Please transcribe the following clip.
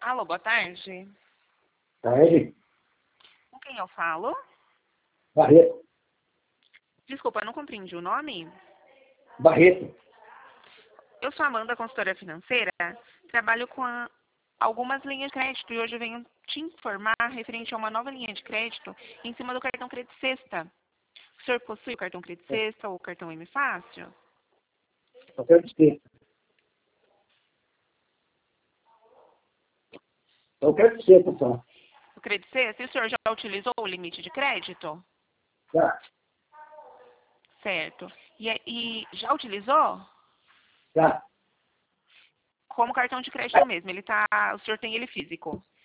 Alô, boa tarde. Tarde. Com quem eu falo? Barreto. Desculpa, eu não compreendi o nome. Barreto. Eu sou Amanda, consultora financeira. Trabalho com algumas linhas de crédito e hoje eu venho te informar referente a uma nova linha de crédito em cima do cartão Crédito Sexta. O senhor possui o cartão Crédito Sexta ou o cartão M Fácil? Eu quero dizer. Eu quero dizer, pessoal. O Crédito Sexta? E o senhor já utilizou o limite de crédito? Já. Certo. E já utilizou? Já. Como cartão de crédito mesmo. O senhor tem ele físico?